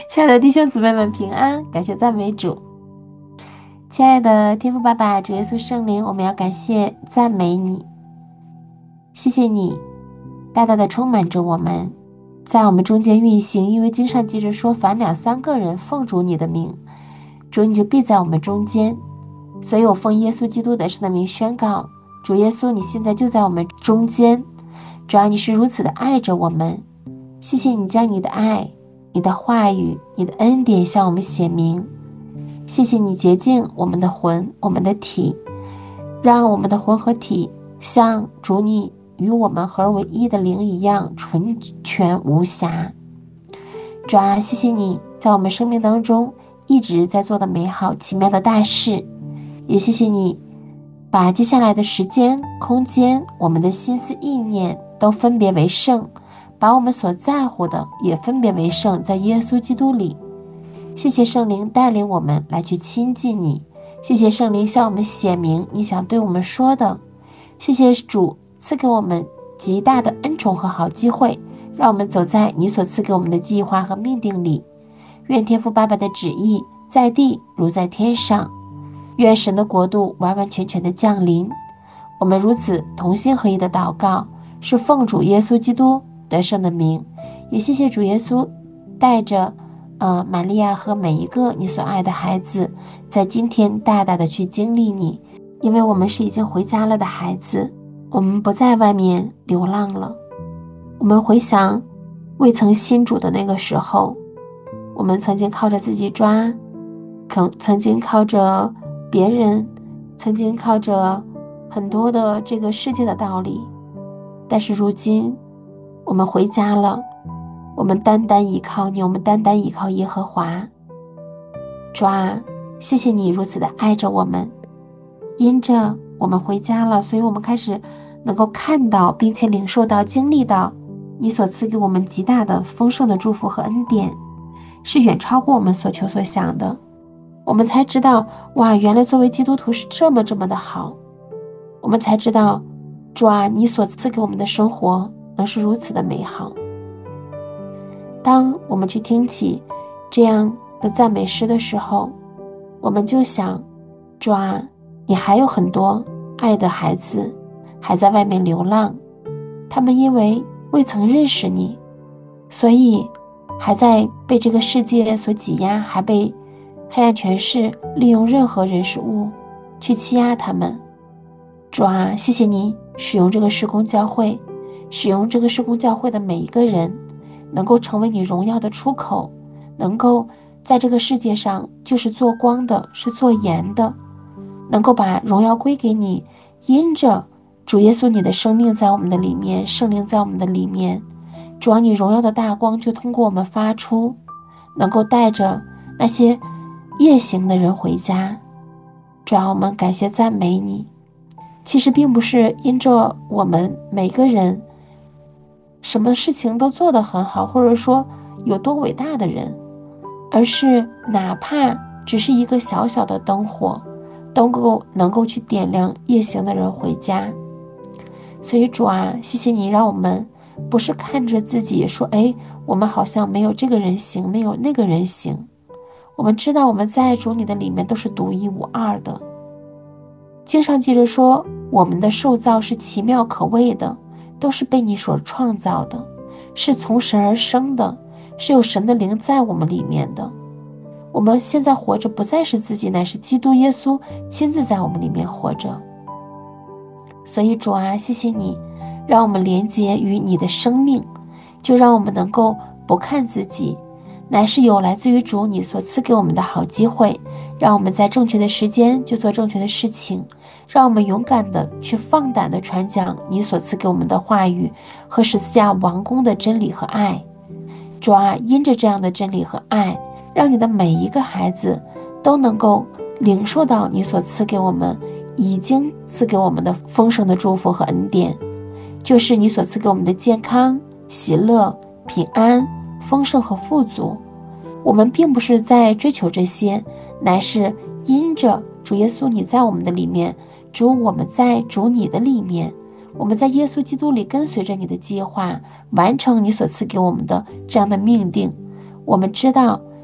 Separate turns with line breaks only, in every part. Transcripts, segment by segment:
亲爱的弟兄姊妹们平安，感谢赞美主。亲爱的天父爸爸，主耶稣圣灵，我们要感谢赞美你，谢谢你大大的充满着我们，在我们中间运行。因为经上记着说，凡两三个人奉主你的名，主你就必在我们中间。所以我奉耶稣基督得胜的名宣告，主耶稣，你现在就在我们中间。主啊，你是如此的爱着我们，谢谢你将你的爱、你的话语、你的恩典向我们显明。谢谢你洁净我们的魂、我们的体，让我们的魂和体像主你与我们合而为一的灵一样纯全无瑕。主啊，谢谢你在我们生命当中一直在做的美好奇妙的大事，也谢谢你把接下来的时间、空间、我们的心思意念都分别为圣，把我们所在乎的也分别为圣，在耶稣基督里。谢谢圣灵带领我们来去亲近你，谢谢圣灵向我们显明你想对我们说的，谢谢主赐给我们极大的恩宠和好机会，让我们走在你所赐给我们的计划和命定里。愿天父爸爸的旨意在地如在天上，愿神的国度完完全全的降临。我们如此同心合一的祷告，是奉主耶稣基督得胜的名，也谢谢主耶稣带着玛利亚和每一个你所爱的孩子，在今天大大的去经历你，因为我们是已经回家了的孩子，我们不在外面流浪了。我们回想未曾信主的那个时候，我们曾经靠着自己抓，曾经靠着别人，曾经靠着很多的这个世界的道理，但是如今我们回家了，我们单单依靠你，我们单单依靠耶和华。主啊，谢谢你如此的爱着我们，因着我们回家了，所以我们开始能够看到并且领受到经历到你所赐给我们极大的丰盛的祝福和恩典，是远超过我们所求所想的。我们才知道，哇，原来作为基督徒是这么的好。我们才知道，主啊，你所赐给我们的生活能是如此的美好。当我们去听起这样的赞美诗的时候，我们就想，主啊，你还有很多爱的孩子还在外面流浪，他们因为未曾认识你，所以还在被这个世界所挤压，还被黑暗权势利用任何人事物去欺压他们。主啊，谢谢你使用这个事工教会，使用这个事工教会的每一个人，能够成为你荣耀的出口，能够在这个世界上就是做光的，是做盐的，能够把荣耀归给你。因着主耶稣你的生命在我们的里面，圣灵在我们的里面，主啊，你荣耀的大光就通过我们发出，能够带着那些夜行的人回家。主啊，我们感谢赞美你。其实并不是因着我们每个人什么事情都做得很好，或者说有多伟大的人，而是哪怕只是一个小小的灯火，都能够去点亮夜行的人回家。所以主啊，谢谢你让我们不是看着自己说，我们好像没有这个人行，没有那个人行。我们知道我们在主你的里面都是独一无二的。经上记着说，我们的受造是奇妙可畏的，都是被你所创造的，是从神而生的，是有神的灵在我们里面的。我们现在活着不再是自己，乃是基督耶稣亲自在我们里面活着。所以主啊，谢谢你让我们连接于你的生命，就让我们能够不看自己，乃是有来自于主你所赐给我们的好机会，让我们在正确的时间就做正确的事情，让我们勇敢的去放胆的传讲你所赐给我们的话语和十字架王宫的真理和爱。主啊，因着这样的真理和爱，让你的每一个孩子都能够领受到你所赐给我们已经赐给我们的丰盛的祝福和恩典，就是你所赐给我们的健康、喜乐、平安、丰盛和富足。我们并不是在追求这些，乃是因着主耶稣你在我们的里面，主我们在主你的里面，我们在耶稣基督里跟随着你的计划，完成你所赐给我们的这样的命定。我们知道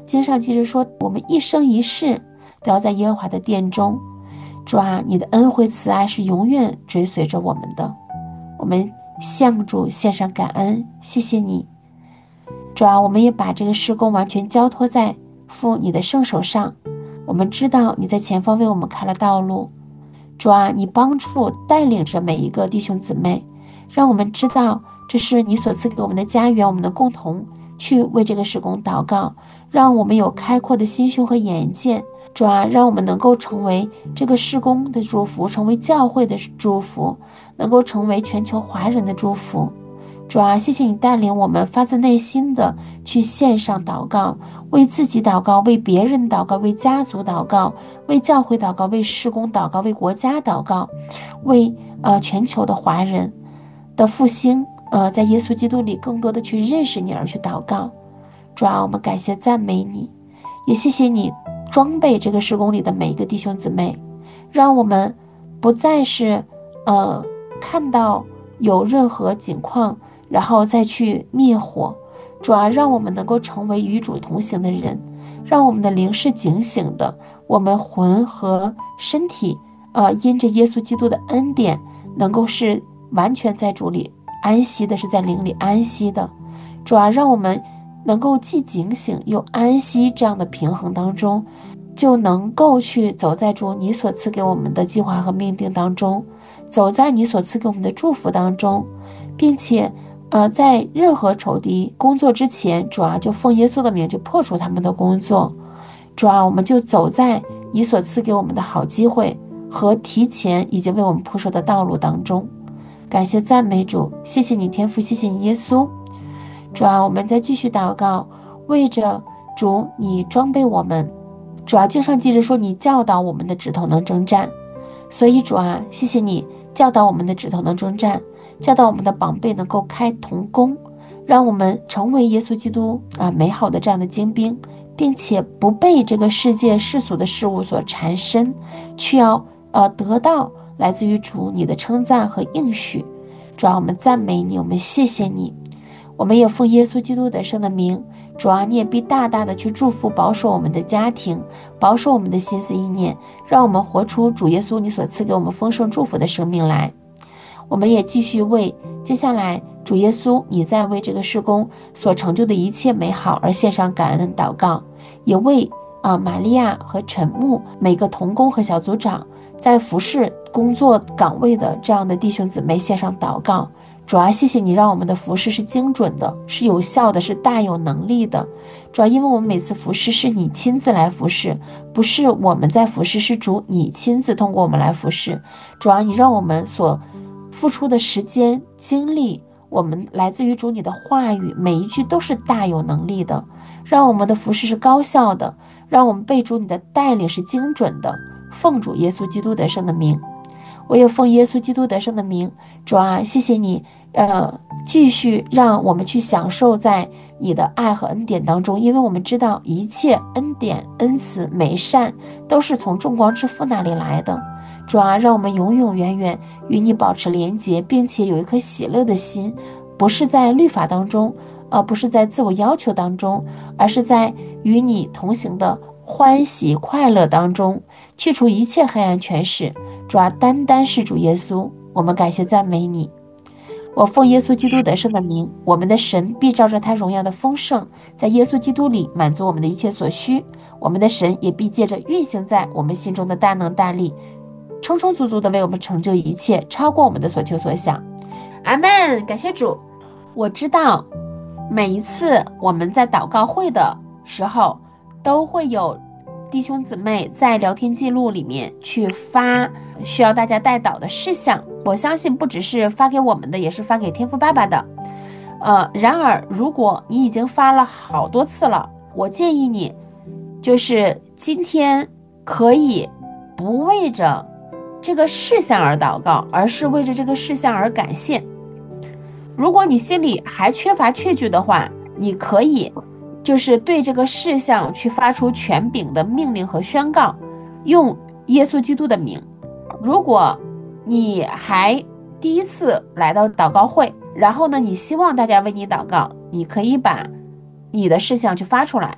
经上记着说，我们一生一世都要在耶和华的殿中。主啊，你的恩惠慈爱是永远追随着我们的。我们向主献上感恩，谢谢你。主啊，我们也把这个事工完全交托在父你的圣手上。我们知道你在前方为我们开了道路。主啊，你帮助带领着每一个弟兄姊妹，让我们知道这是你所赐给我们的家园，我们的共同去为这个事工祷告，让我们有开阔的心胸和眼界。主啊，让我们能够成为这个事工的祝福，成为教会的祝福，能够成为全球华人的祝福。主啊，谢谢你带领我们发自内心的去线上祷告，为自己祷告，为别人祷告，为家族祷告，为教会祷告，为事工祷告，为国家祷告，为全球的华人的复兴，在耶稣基督里更多的去认识你而去祷告。主啊，我们感谢赞美你，也谢谢你装备这个事工里的每一个弟兄姊妹，让我们不再是看到有任何景况然后再去灭火。主啊，让我们能够成为与主同行的人，让我们的灵是警醒的，我们魂和身体因着耶稣基督的恩典能够是完全在主里安息的，是在灵里安息的。主啊，让我们能够既警醒又安息，这样的平衡当中，就能够去走在主你所赐给我们的计划和命定当中，走在你所赐给我们的祝福当中，并且在任何仇敌工作之前，主啊，就奉耶稣的名就破除他们的工作。主啊，我们就走在你所赐给我们的好机会和提前已经为我们铺设的道路当中。感谢赞美主，谢谢你天父，谢谢你耶稣。主啊，我们再继续祷告，为着主你装备我们。主啊，经上记着说你教导我们的指头能征战，所以主啊，谢谢你教导我们的指头能征战，教导我们的膀臂能够开铜弓，让我们成为耶稣基督美好的这样的精兵，并且不被这个世界世俗的事物所缠身，去要得到来自于主你的称赞和应许。主啊，我们赞美你，我们谢谢你，我们也奉耶稣基督得胜的名。主啊，你也必大大的去祝福保守我们的家庭，保守我们的心思意念，让我们活出主耶稣你所赐给我们丰盛祝福的生命来。我们也继续为接下来主耶稣你在为这个事工所成就的一切美好而献上感恩祷告，也为玛利亚和陈牧每个同工和小组长在服侍工作岗位的这样的弟兄姊妹献上祷告。主啊，谢谢你让我们的服侍是精准的，是有效的，是大有能力的。主啊，因为我们每次服侍是你亲自来服侍，不是我们在服侍，是主你亲自通过我们来服侍。主啊，你让我们所付出的时间精力，我们来自于主你的话语，每一句都是大有能力的，让我们的服侍是高效的，让我们被主你的带领是精准的。奉主耶稣基督得胜的名，我也奉耶稣基督得胜的名。主啊，谢谢你继续让我们去享受在你的爱和恩典当中，因为我们知道一切恩典恩慈美善都是从众光之父那里来的。主啊，让我们永永远远与你保持连结，并且有一颗喜乐的心，不是在律法当中不是在自我要求当中，而是在与你同行的欢喜快乐当中，去除一切黑暗权势。主啊，单单是主耶稣，我们感谢赞美你。我奉耶稣基督得胜的名，我们的神必照着他荣耀的丰盛，在耶稣基督里满足我们的一切所需。我们的神也必借着运行在我们心中的大能大力，充充足足的为我们成就一切，超过我们的所求所想。阿们，感谢主。我知道每一次我们在祷告会的时候，都会有弟兄姊妹在聊天记录里面去发需要大家代祷的事项。我相信不只是发给我们的，也是发给天父爸爸的。然而如果你已经发了好多次了，我建议你就是今天可以不为着这个事项而祷告，而是为着这个事项而感谢。如果你心里还缺乏确据的话，你可以就是对这个事项去发出权柄的命令和宣告，用耶稣基督的名。如果你还第一次来到祷告会，然后呢，你希望大家为你祷告，你可以把你的事项去发出来。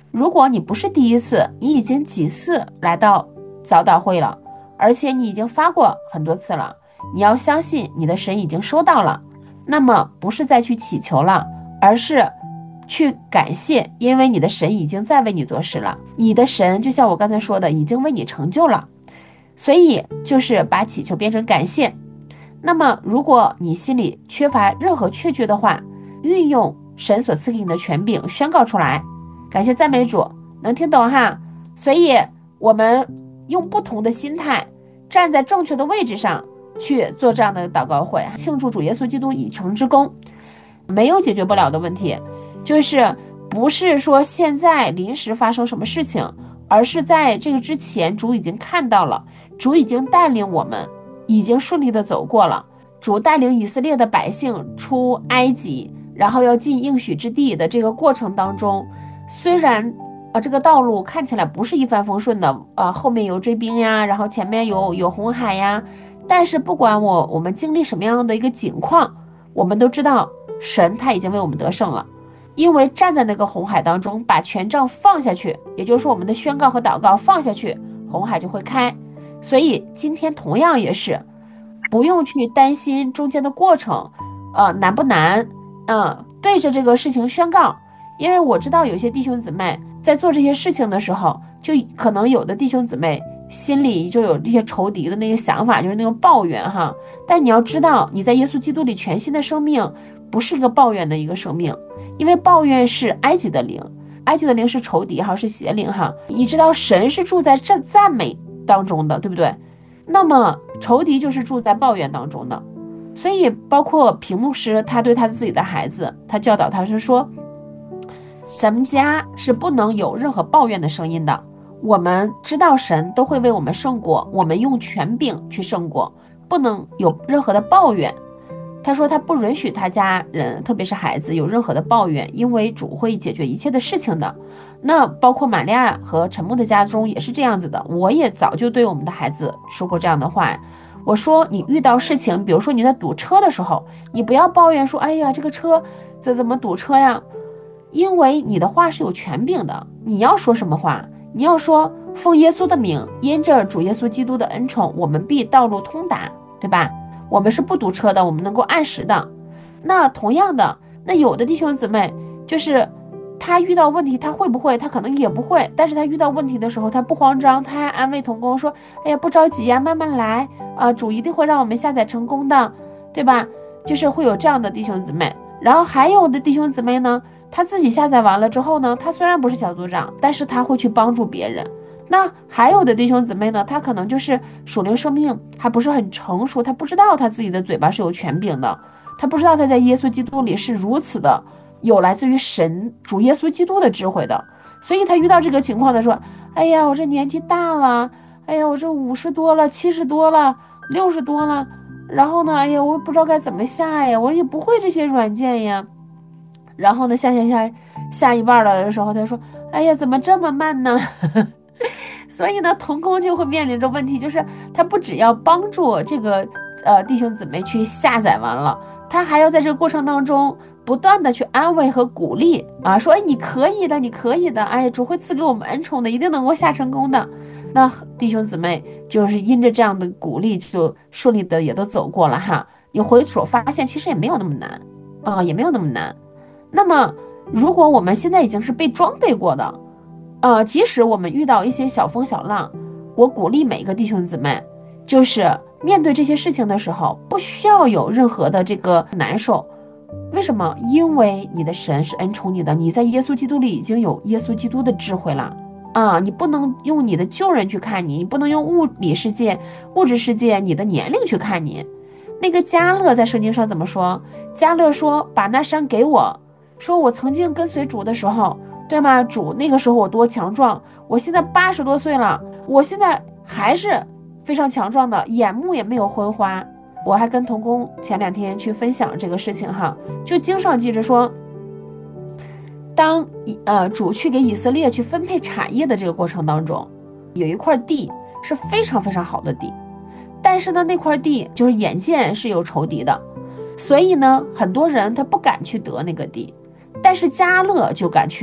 如果你不是第一次，你已经几次来到早祷会了，而且你已经发过很多次了，你要相信你的神已经收到了，那么不是再去祈求了，而是去感谢，因为你的神已经在为你做事了，你的神就像我刚才说的，已经为你成就了，所以就是把祈求变成感谢。那么如果你心里缺乏任何确据的话，运用神所赐给你的权柄宣告出来，感谢赞美主，能听懂哈？所以我们用不同的心态，站在正确的位置上去做这样的祷告会，庆祝主耶稣基督已成之功。没有解决不了的问题，就是不是说现在临时发生什么事情，而是在这个之前主已经看到了，主已经带领我们已经顺利的走过了，主带领以色列的百姓出埃及，然后要进应许之地的这个过程当中，虽然这个道路看起来不是一帆风顺的，后面有追兵呀，然后前面有红海呀，但是不管我们经历什么样的一个境况，我们都知道神他已经为我们得胜了，因为站在那个红海当中，把权杖放下去，也就是说我们的宣告和祷告放下去，红海就会开。所以今天同样也是，不用去担心中间的过程，难不难？对着这个事情宣告，因为我知道有些弟兄姊妹在做这些事情的时候，就可能有的弟兄姊妹心里就有这些仇敌的那个想法，就是那种抱怨哈。但你要知道，你在耶稣基督里全新的生命，不是一个抱怨的一个生命，因为抱怨是埃及的灵，埃及的灵是仇敌哈，是邪灵哈。你知道神是住在这赞美当中的，对不对？那么仇敌就是住在抱怨当中的。所以包括屏幕师他对他自己的孩子，他教导他是说，咱们家是不能有任何抱怨的声音的，我们知道神都会为我们胜过，我们用权柄去胜过，不能有任何的抱怨。他说他不允许他家人，特别是孩子有任何的抱怨，因为主会解决一切的事情的。那包括玛利亚和陈木的家中也是这样子的，我也早就对我们的孩子说过这样的话，我说你遇到事情，比如说你在堵车的时候，你不要抱怨说，哎呀这个车怎么堵车呀，因为你的话是有权柄的，你要说什么话，你要说奉耶稣的名，因着主耶稣基督的恩宠，我们必道路通达，对吧？我们是不堵车的，我们能够按时的。那同样的，那有的弟兄姊妹就是他遇到问题，他会不会？他可能也不会，但是他遇到问题的时候，他不慌张，他还安慰同工说：“哎呀，不着急呀，慢慢来啊，主一定会让我们下载成功的，对吧？”就是会有这样的弟兄姊妹。然后还有的弟兄姊妹呢，他自己下载完了之后呢，他虽然不是小组长，但是他会去帮助别人。那还有的弟兄姊妹呢，他可能就是属灵生命还不是很成熟，他不知道他自己的嘴巴是有权柄的，他不知道他在耶稣基督里是如此的有来自于神主耶稣基督的智慧的，所以他遇到这个情况的说，哎呀，我这年纪大了，哎呀，我这50多了70多了60多了，然后呢，哎呀，我不知道该怎么下呀，我也不会这些软件呀，然后呢，下一半了的时候，他说，哎呀，怎么这么慢呢？所以呢，童工就会面临着问题，就是他不只要帮助这个弟兄姊妹去下载完了，他还要在这个过程当中不断的去安慰和鼓励啊，说哎你可以的，你可以的，哎主会赐给我们恩宠的，一定能够下成功的。那弟兄姊妹就是因着这样的鼓励，就顺利的也都走过了哈。你回首发现，其实也没有那么难啊，也没有那么难。那么如果我们现在已经是被装备过的。即使我们遇到一些小风小浪，我鼓励每个弟兄姊妹，就是面对这些事情的时候，不需要有任何的这个难受。为什么？因为你的神是恩宠你的，你在耶稣基督里已经有耶稣基督的智慧了啊！你不能用你的旧人去看你，你不能用物理世界、物质世界你的年龄去看你。那个迦勒在圣经上怎么说？迦勒说：“把那山给我。”说我曾经跟随主的时候。对吗？主那个时候我多强壮，我现在80多岁了，我现在还是非常强壮的，眼目也没有昏花。我还跟童工前2天去分享这个事情哈，就经上记着说，当主去给以色列去分配产业的这个过程当中，有一块地是非常非常好的地，但是呢那块地就是眼见是有仇敌的，所以呢很多人他不敢去得那个地，但是迦勒就敢去。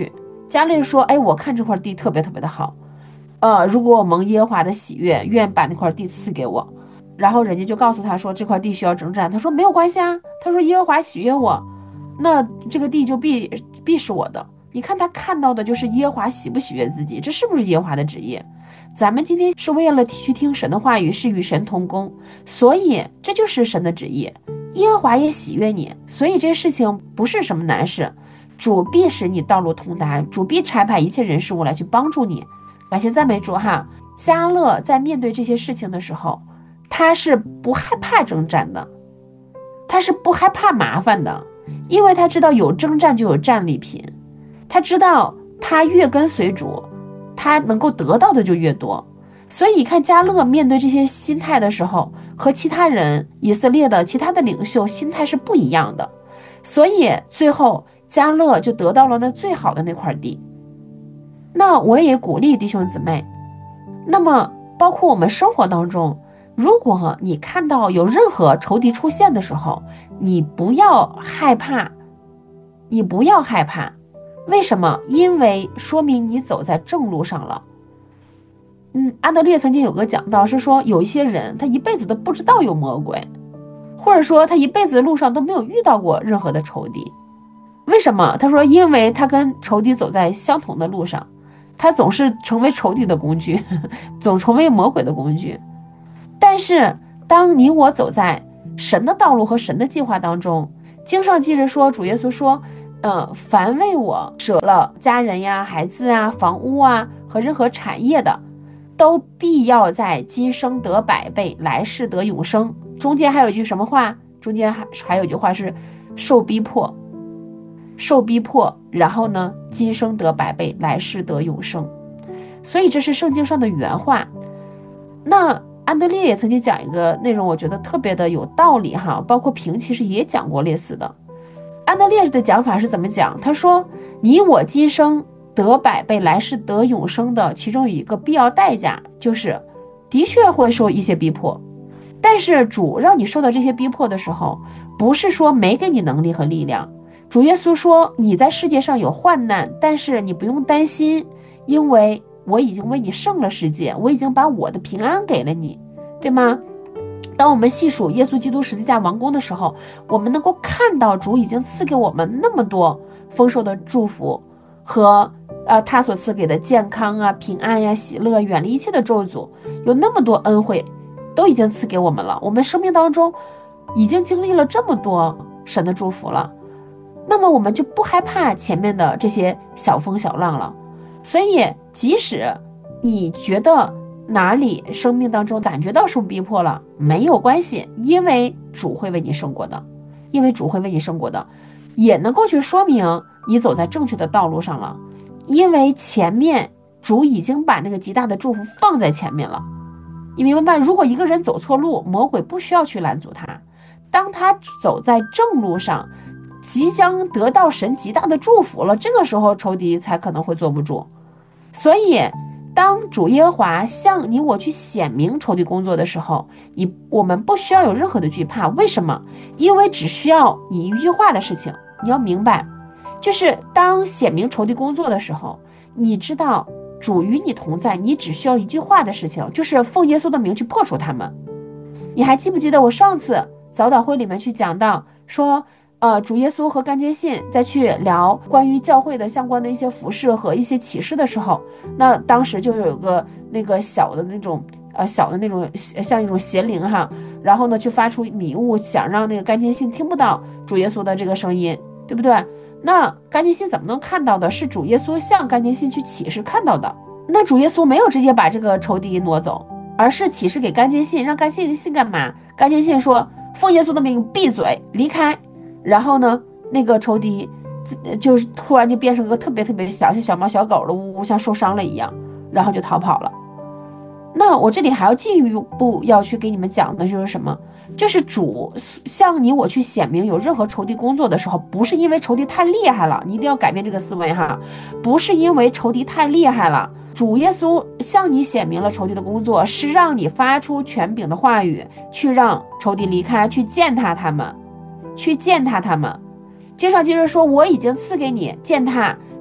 加勒说，哎，我看这块地特别特别的好，如果我蒙耶和华的喜悦，愿把那块地赐给我。然后人家就告诉他说这块地需要征战，他说没有关系啊，他说耶和华喜悦我，那这个地就必是我的。你看他看到的就是耶和华喜不喜悦自己，这是不是耶和华的旨意？咱们今天是为了去听神的话语，是与神同工，所以这就是神的旨意。耶和华也喜悦你，所以这些事情不是什么难事，主必使你道路通达，主必差派一切人事物来去帮助你。感谢赞美主哈！迦勒在面对这些事情的时候，他是不害怕征战的，他是不害怕麻烦的，因为他知道有征战就有战利品，他知道他越跟随主，他能够得到的就越多。所以看迦勒面对这些心态的时候，和其他人以色列的其他的领袖心态是不一样的，所以最后迦勒就得到了那最好的那块地。那我也鼓励弟兄姊妹，那么包括我们生活当中，如果你看到有任何仇敌出现的时候，你不要害怕，你不要害怕。为什么？因为说明你走在正路上了。安德烈曾经有个讲道是说，有一些人他一辈子都不知道有魔鬼，或者说他一辈子的路上都没有遇到过任何的仇敌。为什么？他说，因为他跟仇敌走在相同的路上，他总是成为仇敌的工具，总成为魔鬼的工具。但是当你我走在神的道路和神的计划当中，经上记着说，主耶稣说，凡为我舍了家人呀、孩子啊、房屋啊和任何产业的，都必要在今生得百倍，来世得永生。中间还有一句什么话？中间还有一句话是受逼迫，受逼迫，然后呢，今生得百倍，来世得永生。所以这是圣经上的原话。那安德烈也曾经讲一个内容，我觉得特别的有道理哈，包括平其实也讲过类似的。安德烈的讲法是怎么讲？他说，你我今生得百倍，来世得永生的其中有一个必要代价，就是的确会受一些逼迫，但是主让你受到这些逼迫的时候，不是说没给你能力和力量。主耶稣说，你在世界上有患难，但是你不用担心，因为我已经为你胜了世界，我已经把我的平安给了你，对吗？当我们细数耶稣基督十字架王宫的时候，我们能够看到主已经赐给我们那么多丰收的祝福和他所赐给的健康啊、平安呀、喜乐，远离一切的咒诅，有那么多恩惠都已经赐给我们了。我们生命当中已经经历了这么多神的祝福了，那么我们就不害怕前面的这些小风小浪了。所以即使你觉得哪里生命当中感觉到受逼迫了，没有关系，因为主会为你胜过的，因为主会为你胜过的，也能够去说明你走在正确的道路上了，因为前面主已经把那个极大的祝福放在前面了。你明白吗？如果一个人走错路，魔鬼不需要去拦阻他，当他走在正路上，即将得到神极大的祝福了，这个时候仇敌才可能会坐不住。所以当主耶和华向你我去显明仇敌工作的时候，我们不需要有任何的惧怕。为什么？因为只需要你一句话的事情。你要明白，就是当显明仇敌工作的时候，你知道主与你同在，你只需要一句话的事情，就是奉耶稣的名去破除他们。你还记不记得我上次早祷会里面去讲到说，主耶稣和干坚信在去聊关于教会的相关的一些服饰和一些启示的时候，那当时就是有个那个小的那种像一种邪灵哈，然后呢去发出迷雾，想让那个干坚信听不到主耶稣的这个声音，对不对？那干坚信怎么能看到的？是主耶稣向干坚信去启示看到的。那主耶稣没有直接把这个仇敌挪走，而是启示给干坚信，让干坚信干嘛？干坚信说，奉耶稣的名闭嘴离开。然后呢，那个仇敌就是突然就变成个特别特别小，像小猫小狗的，呜呜像受伤了一样，然后就逃跑了。那我这里还要进一步要去给你们讲的就是什么？就是主向你我去显明有任何仇敌工作的时候，不是因为仇敌太厉害了，你一定要改变这个思维哈，不是因为仇敌太厉害了。主耶稣向你显明了仇敌的工作，是让你发出权柄的话语，去让仇敌离开，去践踏他们。去践踏他们。经上记着说，我已经赐给你践踏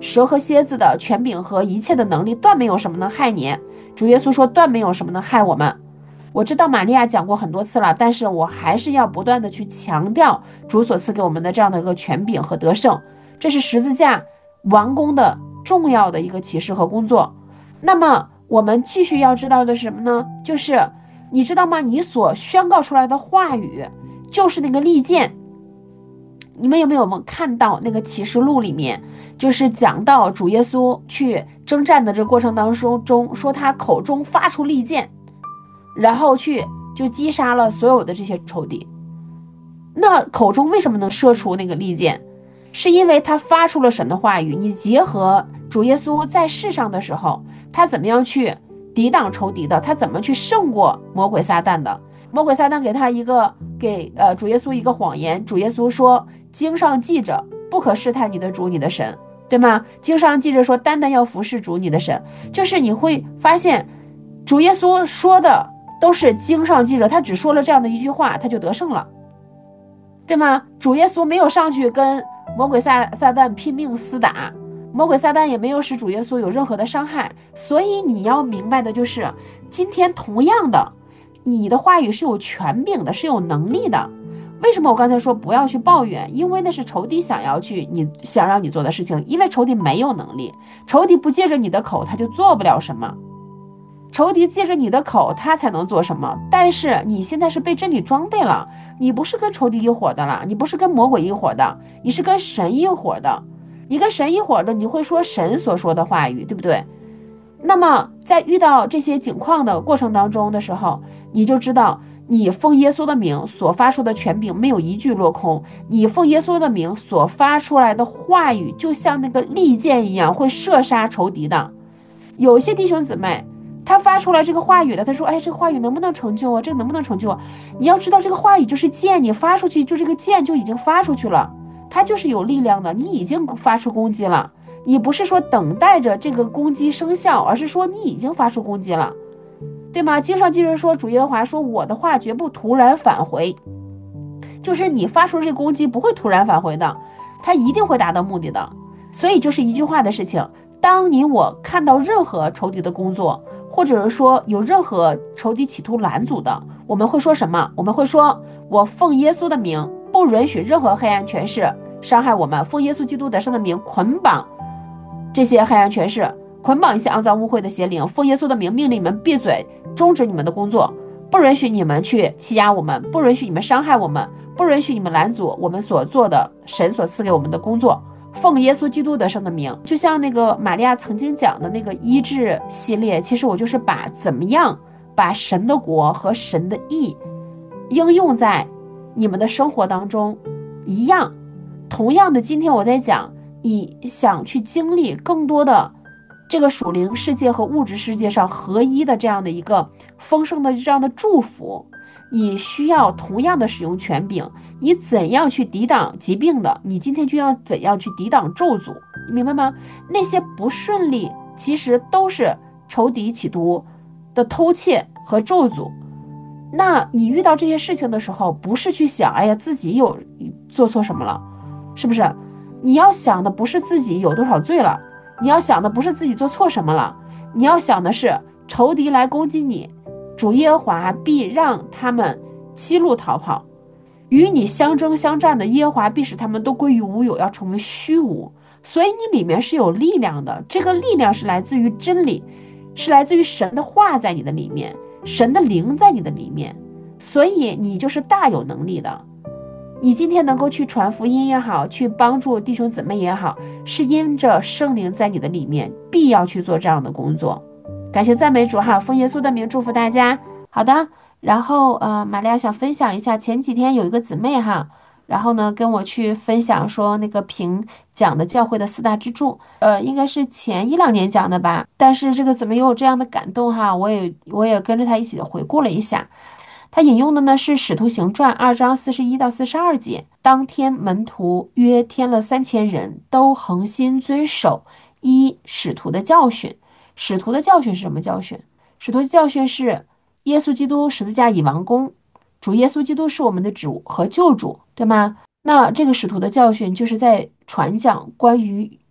蛇和蝎子的权柄和一切的能力，断没有什么能害你。主耶稣说，断没有什么能害我们。我知道玛利亚讲过很多次了，但是我还是要不断的去强调主所赐给我们的这样的一个权柄和得胜，这是十字架完工的重要的一个启示和工作。那么我们继续要知道的是什么呢？就是你知道吗？你所宣告出来的话语就是那个利剑。你们有没有看到那个启示录里面，就是讲到主耶稣去征战的这个过程当中，说他口中发出利剑，然后就击杀了所有的这些仇敌。那口中为什么能射出那个利剑？是因为他发出了神的话语。你结合主耶稣在世上的时候，他怎么样去抵挡仇敌的？他怎么去胜过魔鬼撒旦的？魔鬼撒旦给主耶稣一个谎言。主耶稣说，经上记着，不可试探你的主你的神，对吗？经上记着说，单单要服侍主你的神。就是你会发现，主耶稣说的都是经上记着，他只说了这样的一句话，他就得胜了，对吗？主耶稣没有上去跟魔鬼撒旦拼命厮打，魔鬼撒旦也没有使主耶稣有任何的伤害。所以你要明白的就是，今天同样的，你的话语是有权柄的，是有能力的。为什么我刚才说不要去抱怨？因为那是仇敌你想让你做的事情，因为仇敌没有能力，仇敌不借着你的口，他就做不了什么。仇敌借着你的口，他才能做什么？但是你现在是被真理装备了，你不是跟仇敌一伙的了，你不是跟魔鬼一伙的，你是跟神一伙的。你跟神一伙的，你会说神所说的话语，对不对？那么在遇到这些境况的过程当中的时候，你就知道，你奉耶稣的名所发出的权柄没有一句落空，你奉耶稣的名所发出来的话语，就像那个利剑一样，会射杀仇敌的。有一些弟兄姊妹，他发出来这个话语了，他说：“哎，这个话语能不能成就啊？这个能不能成就啊？”你要知道，这个话语就是剑，你发出去，就这个剑就已经发出去了，它就是有力量的，你已经发出攻击了。你不是说等待着这个攻击生效，而是说你已经发出攻击了，对吗？经上记着说，主耶和华说：“我的话绝不突然返回。”就是你发出这个攻击不会突然返回的，它一定会达到目的的。所以就是一句话的事情，当你我看到任何仇敌的工作，或者是说有任何仇敌企图拦阻的，我们会说什么？我们会说：“我奉耶稣的名，不允许任何黑暗权势伤害我们，奉耶稣基督得胜的名捆绑这些黑暗权势，捆绑一些肮脏污秽的邪灵，奉耶稣的名命令你们闭嘴，终止你们的工作，不允许你们去欺压我们，不允许你们伤害我们，不允许你们拦阻我们所做的神所赐给我们的工作。奉耶稣基督得胜的名。”就像那个玛利亚曾经讲的那个医治系列，其实我就是把怎么样把神的国和神的义应用在你们的生活当中一样。同样的，今天我在讲，你想去经历更多的这个属灵世界和物质世界上合一的这样的一个丰盛的这样的祝福，你需要同样的使用权柄。你怎样去抵挡疾病的，你今天就要怎样去抵挡咒诅，你明白吗？那些不顺利其实都是仇敌企图的偷窃和咒诅。那你遇到这些事情的时候，不是去想，哎呀，自己有做错什么了，是不是？你要想的不是自己有多少罪了，你要想的不是自己做错什么了，你要想的是仇敌来攻击你，主耶和华必让他们七路逃跑，与你相争相战的耶和华必使他们都归于无有，要成为虚无。所以你里面是有力量的，这个力量是来自于真理，是来自于神的话在你的里面，神的灵在你的里面，所以你就是大有能力的。你今天能够去传福音也好，去帮助弟兄姊妹也好，是因着圣灵在你的里面，必要去做这样的工作。感谢赞美主哈，奉耶稣的名祝福大家。好的，然后玛利亚想分享一下，前几天有一个姊妹哈，然后呢跟我去分享说那个评讲的教会的四大支柱，应该是前一两年讲的吧，但是这个怎么有这样的感动哈，我也跟着他一起回顾了一下。他引用的呢是《使徒行传》2章41到42节，当天门徒约添了3000人，都恒心遵守依使徒的教训。使徒的教训是什么教训？使徒的教训是耶稣基督十字架已完工，主耶稣基督是我们的主和救主，对吗？那这个使徒的教训就是在传讲关于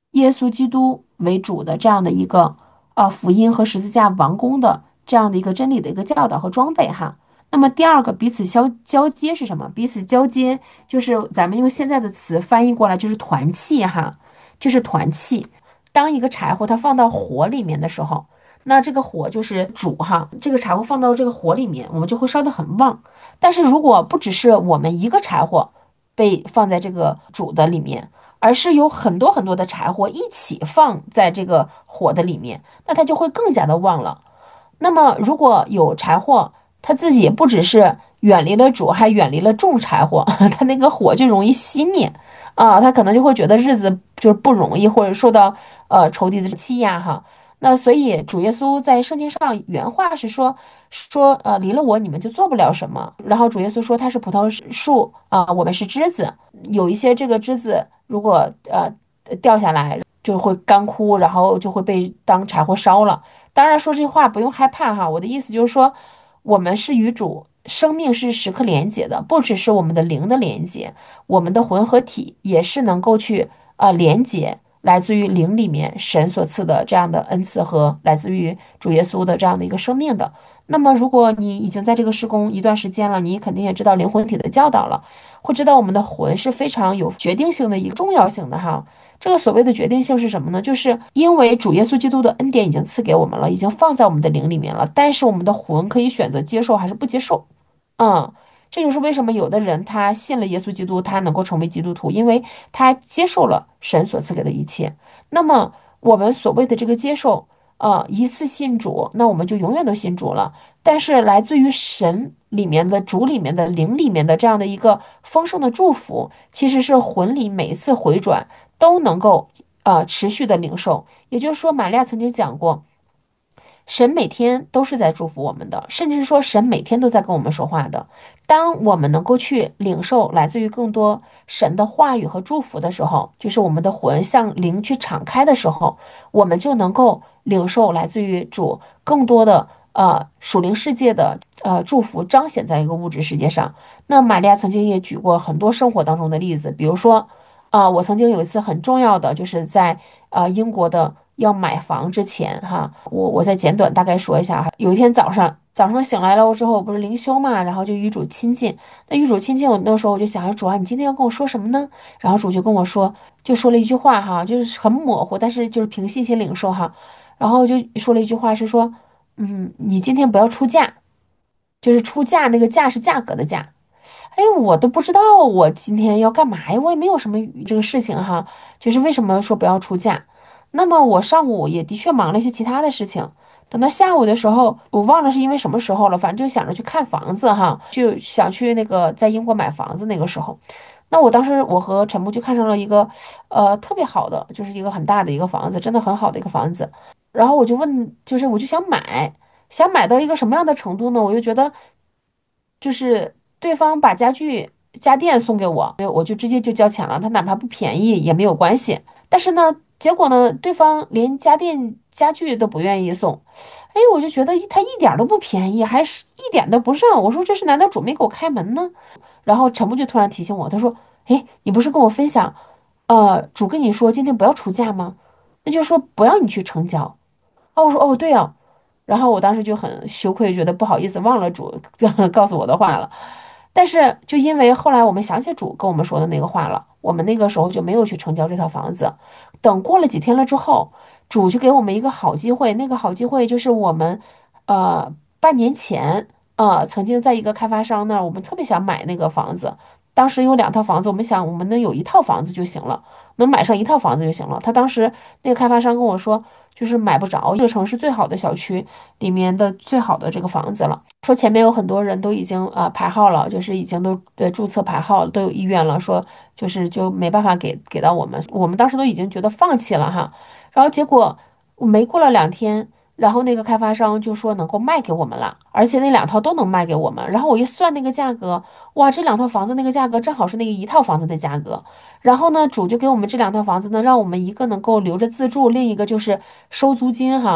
耶稣基督为主的这样的一个福音和十字架王宫的这样的一个真理的一个教导和装备哈。那么第二个彼此交接是什么？彼此交接就是咱们用现在的词翻译过来就是团契哈，就是团契。当一个柴火它放到火里面的时候，那这个火就是主哈，这个柴火放到这个火里面，我们就会烧得很旺。但是如果不只是我们一个柴火被放在这个煮的里面，而是有很多很多的柴火一起放在这个火的里面，那它就会更加的旺了。那么如果有柴火，它自己不只是远离了主，还远离了众柴火，它那个火就容易熄灭啊，他可能就会觉得日子就是不容易，或者受到仇敌的欺压哈。那所以主耶稣在圣经上原话是说离了我你们就做不了什么。然后主耶稣说他是葡萄树我们是枝子，有一些这个枝子如果掉下来就会干枯，然后就会被当柴火烧了。当然说这话不用害怕哈，我的意思就是说，我们是与主生命是时刻连接的，不只是我们的灵的连接，我们的魂和体也是能够去连接来自于灵里面神所赐的这样的恩赐和来自于主耶稣的这样的一个生命的。那么，如果你已经在这个施工一段时间了，你肯定也知道灵魂体的教导了，会知道我们的魂是非常有决定性的一个重要性的哈。这个所谓的决定性是什么呢？就是因为主耶稣基督的恩典已经赐给我们了，已经放在我们的灵里面了，但是我们的魂可以选择接受还是不接受。嗯，这就是为什么有的人他信了耶稣基督，他能够成为基督徒，因为他接受了神所赐给的一切。那么我们所谓的这个接受，一次信主，那我们就永远都信主了。但是来自于神里面的主里面的灵里面的这样的一个丰盛的祝福，其实是魂里每一次回转都能够持续的领受。也就是说，玛利亚曾经讲过。神每天都是在祝福我们的，甚至说神每天都在跟我们说话的。当我们能够去领受来自于更多神的话语和祝福的时候，就是我们的魂向灵去敞开的时候，我们就能够领受来自于主更多的属灵世界的祝福，彰显在一个物质世界上。那玛利亚曾经也举过很多生活当中的例子，比如说我曾经有一次很重要的，就是在英国的要买房之前哈，我再简短大概说一下哈。有一天早上醒来了之后，我不是灵修嘛，然后就与主亲近。那与主亲近，我那时候我就想，主啊，你今天要跟我说什么呢？然后主就跟我说，就说了一句话哈，就是很模糊，但是就是凭信心领受哈。然后就说了一句话是说，你今天不要出价，就是出价那个价是价格的价。哎，我都不知道我今天要干嘛呀，我也没有什么这个事情哈，就是为什么说不要出价？那么我上午也的确忙了一些其他的事情，等到下午的时候，我忘了是因为什么时候了，反正就想着去看房子哈，就想去那个在英国买房子那个时候，那我当时我和陈木就看上了一个特别好的，就是一个很大的一个房子，真的很好的一个房子，然后我就问，就是我就想买。想买到一个什么样的程度呢？我就觉得，就是对方把家电送给我，我就直接就交钱了，他哪怕不便宜也没有关系。但是呢，结果呢，对方连家电家具都不愿意送，哎，我就觉得他一点儿都不便宜，还是一点都不让。我说这是难道主没给我开门呢？然后陈木就突然提醒我，他说：“哎，你不是跟我分享，主跟你说今天不要出价吗？那就是说不让你去成交。”哦，我说哦，对啊，然后我当时就很羞愧，觉得不好意思，忘了主告诉我的话了。但是就因为后来我们想起主跟我们说的那个话了，我们那个时候就没有去成交这套房子。等过了几天了之后，主就给我们一个好机会，那个好机会就是我们，半年前，曾经在一个开发商那儿，我们特别想买那个房子。当时有两套房子，我们想我们能有一套房子就行了，能买上一套房子就行了。他当时那个开发商跟我说，就是买不着这个城市最好的小区里面的最好的这个房子了。说前面有很多人都已经排号了，就是已经都注册排号都有意愿了，说就没办法给到我们，我们当时都已经觉得放弃了哈。然后结果没过了2天，然后那个开发商就说能够卖给我们了，而且那两套都能卖给我们。然后我一算那个价格，哇，这两套房子那个价格正好是那个一套房子的价格。然后呢，主就给我们这两套房子呢，让我们一个能够留着自住，另一个就是收租金哈。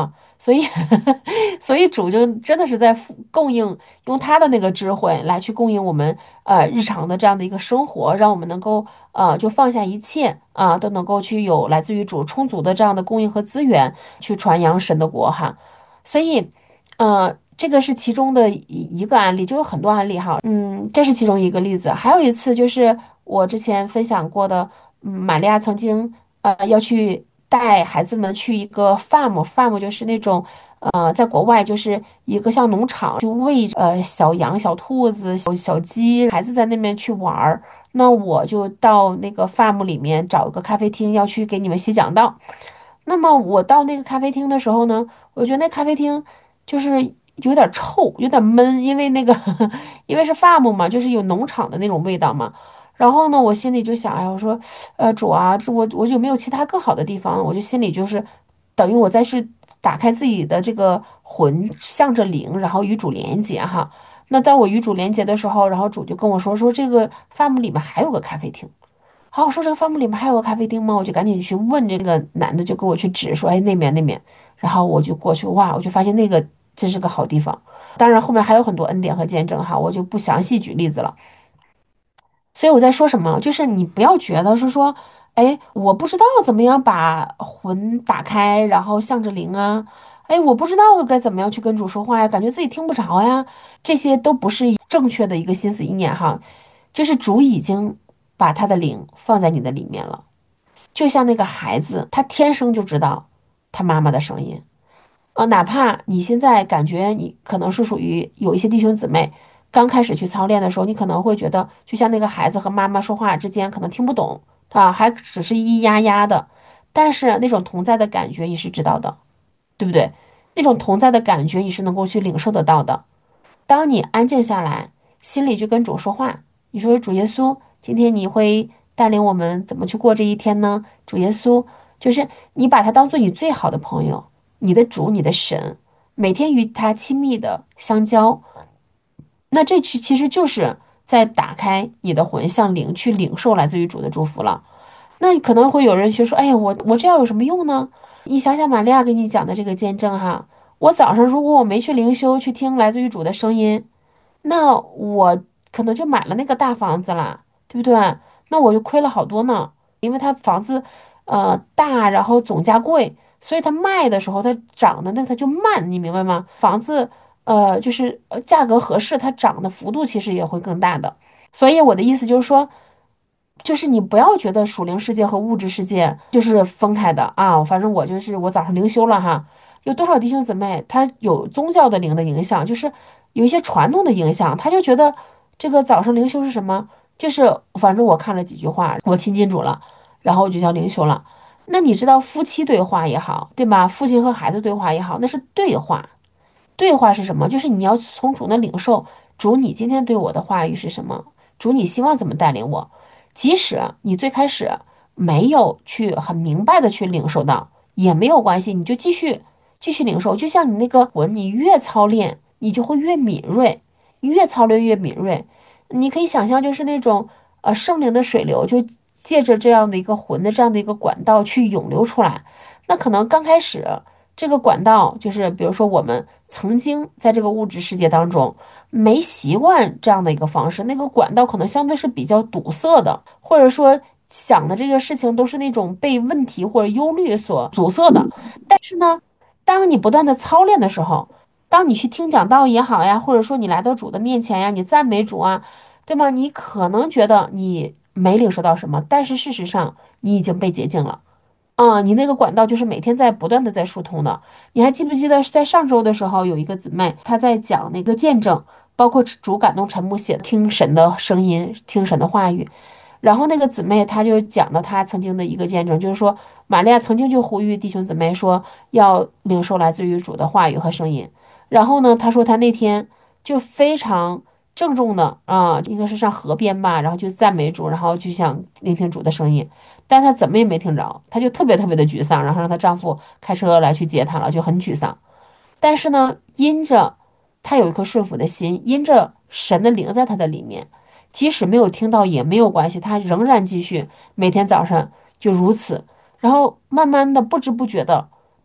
所以所以主就真的是在供应，用他的那个智慧来去供应我们日常的这样的一个生活，让我们能够就放下一切啊，都能够去有来自于主充足的这样的供应和资源去传扬神的国哈。所以，这个是其中的一个案例，就有很多案例哈。这是其中一个例子。还有一次就是我之前分享过的，玛利亚曾经要去带孩子们去一个 farm，farm 就是那种在国外就是一个像农场，就喂小羊、小兔子、小鸡，孩子在那边去玩儿。那我就到那个 farm 里面找一个咖啡厅，要去给你们写讲道。那么我到那个咖啡厅的时候呢，我觉得那咖啡厅就是有点臭，有点闷，因为那个因为是 farm 嘛，就是有农场的那种味道嘛。然后呢，我心里就想，哎呀，我说，主啊，这我有没有其他更好的地方？我就心里就是等于我在是打开自己的这个魂，向着灵，然后与主连接哈。那当我与主连接的时候，然后主就跟我说这个 farm 里面还有个咖啡厅。好，我说这个 farm 里面还有个咖啡厅吗？我就赶紧去问这个男的，就给我去指说，哎，那边那边。然后我就过去，哇，我就发现那个真是个好地方。当然后面还有很多恩典和见证哈，我就不详细举例子了。所以我在说什么，就是你不要觉得是说，哎，我不知道怎么样把魂打开，然后向着灵啊，哎，我不知道该怎么样去跟主说话呀，感觉自己听不着呀，这些都不是正确的一个心思意念哈。就是主已经把他的灵放在你的里面了，就像那个孩子，他天生就知道他妈妈的声音。哪怕你现在感觉你可能是属于有一些弟兄姊妹刚开始去操练的时候，你可能会觉得，就像那个孩子和妈妈说话之间可能听不懂啊，还只是咿咿呀呀的，但是那种同在的感觉你是知道的，对不对？那种同在的感觉你是能够去领受得到的。当你安静下来，心里就跟主说话，你说主耶稣，今天你会带领我们怎么去过这一天呢？主耶稣，就是你把他当做你最好的朋友，你的主，你的神，每天与他亲密的相交，那这其实就是在打开你的魂，向灵去领受来自于主的祝福了。那可能会有人就说，哎呀，我这样有什么用呢？你想想玛利亚给你讲的这个见证哈，我早上如果我没去灵修去听来自于主的声音。那我可能就买了那个大房子啦，对不对？那我就亏了好多呢，因为它房子大，然后总价贵，所以它卖的时候它涨的那它就慢，你明白吗？房子就是价格合适，它涨的幅度其实也会更大的。所以我的意思就是说，就是你不要觉得属灵世界和物质世界就是分开的啊。反正我就是我早上灵修了哈，有多少弟兄姊妹他有宗教的灵的影响，就是有一些传统的影响，他就觉得这个早上灵修是什么？就是反正我看了几句话，我亲近主了，然后我就叫灵修了。那你知道夫妻对话也好，对吧？父亲和孩子对话也好，那是对话。对话是什么？就是你要从主那领受，主你今天对我的话语是什么？主你希望怎么带领我？即使你最开始没有去很明白的去领受到，也没有关系，你就继续领受。就像你那个魂，你越操练，你就会越敏锐，越操练越敏锐。你可以想象，就是那种圣灵的水流，就借着这样的一个魂的这样的一个管道去涌流出来。那可能刚开始。这个管道就是，比如说我们曾经在这个物质世界当中没习惯这样的一个方式，那个管道可能相对是比较堵塞的，或者说想的这个事情都是那种被问题或者忧虑所阻塞的。但是呢，当你不断的操练的时候，当你去听讲道也好呀，或者说你来到主的面前呀，你赞美主啊，对吗？你可能觉得你没领受到什么，但是事实上你已经被洁净了。你那个管道就是每天在不断的在疏通的。你还记不记得在上周的时候，有一个姊妹她在讲那个见证，包括主感动陈木写的听神的声音，听神的话语。然后那个姊妹她就讲了她曾经的一个见证，就是说玛利亚曾经就呼吁弟兄姊妹说要领受来自于主的话语和声音。然后呢，她说她那天就非常郑重的应该是上河边吧，然后就赞美主，然后就想聆听主的声音。但她怎么也没听着，她就特别特别的沮丧，然后让她丈夫开车来去接她了，就很沮丧。但是呢，因着她有一颗顺服的心，因着神的灵在她的里面，即使没有听到也没有关系，她仍然继续每天早上就如此，然后慢慢的不知不觉的。